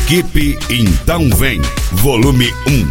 Equipe Então Vem, volume 1.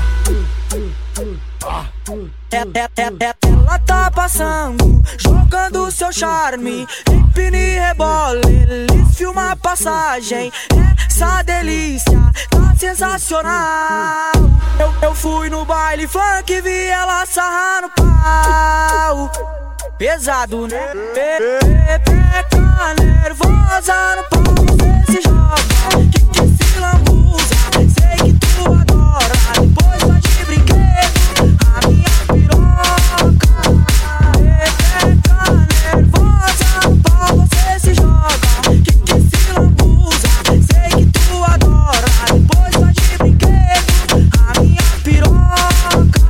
Ela tá passando, jogando seu charme, empine e rebole, eles filmam a passagem. Essa delícia tá sensacional. Eu fui no baile funk, vi ela sarrar no pau. Pesado, né? Pepeca nervosa no pau, você se joga, que se lambuza. Sei que tu adora, depois vai de brinquedo, a minha piroca. Pepeca nervosa no pau, você se joga, que se lambuza. Sei que tu adora, depois vai de brinquedo, a minha piroca.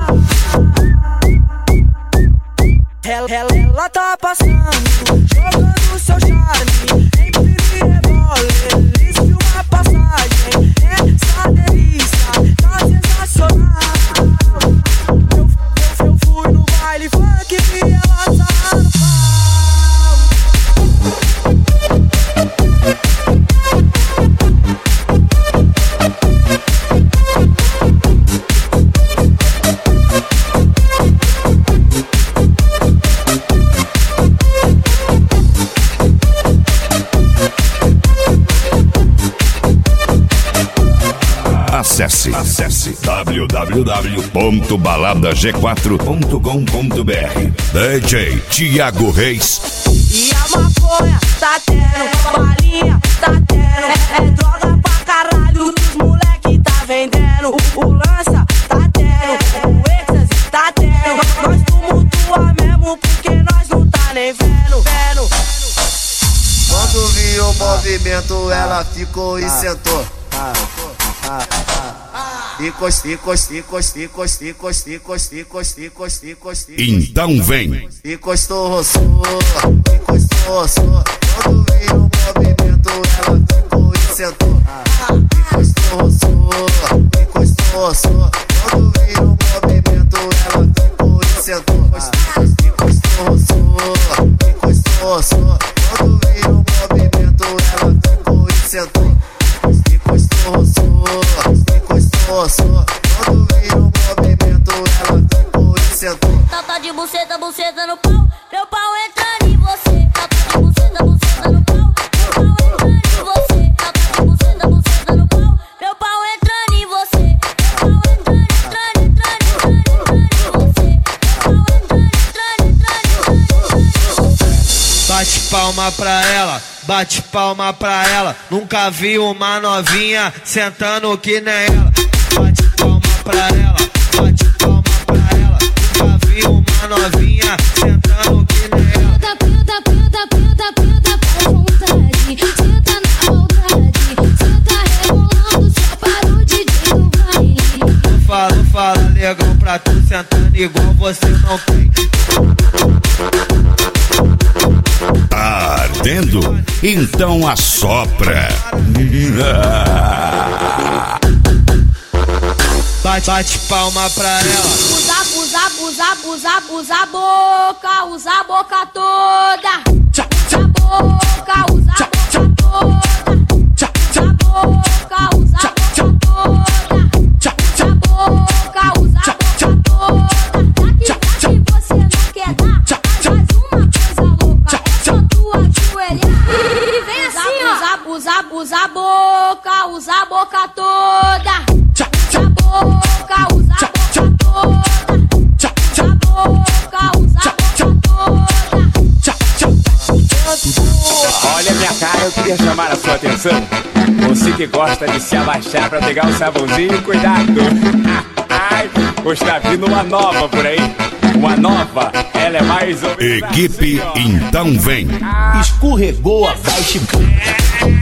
Ela tá passando, jogando seu charme, empine e rebole, eles filmam a passagem. Essa delícia tá sensacional. Eu fui no baile funk, vi ela sarrar no pau. Acesse www.baladag4.com.br. DJ Thiago Reis. E a maconha tá tendo, balinha tá tendo, é droga pra caralho que os moleque tá vendendo. O lança tá tendo, o êxtase tá tendo, nós tumultua mesmo porque nós não tá nem vendo. Quando viu o movimento ela ficou e sentou. Então vem. Encostou, roçou. Quando veio o movimento ela ficou e sentou. Encostou, roçou. Quando veio o movimento ela ficou e sentou. Encostou, roçou. Quando veio o movimento ela ficou e sentou. Encostou, quando veio o movimento ela ficou e sentou. Tata de buceta no pau, meu pau entrando em você. Tata de buceta no pau, meu pau entrando em você. Tata de buceta no pau, meu pau entrando em você. Meu pau entrando em você. Meu pau entrando em você. Bate palma pra ela, nunca vi uma novinha sentando que nem ela. Bate palma pra ela, nunca vi uma novinha sentando que nem ela. Preta, pra vontade, senta na maldade, senta rebolando, só para o DJ do baile. Fala, negão, pra tu sentando igual você não tem. Tá ardendo? Então assopra. Bate palma pra ela. Usa a boca, usa a boca toda. Usa a boca, usa a boca toda. Usa a boca, usa a boca toda. Usa a boca, usa a boca toda. Daqui você não quer dar, faz uma coisa louca. É só tu ajoelhar e vem assim, ó. Usa a boca, usa a boca toda. Usa a boca, usa a boca toda. Usa a boca, usa a boca toda. Olha a minha cara, eu queria chamar a sua atenção. Você que gosta de se abaixar pra pegar o sabãozinho, cuidado. Ai, está vindo uma nova por aí. Uma nova, ela é mais ou menos Equipe assim, ó. Então Vem. Escorregou a baixa.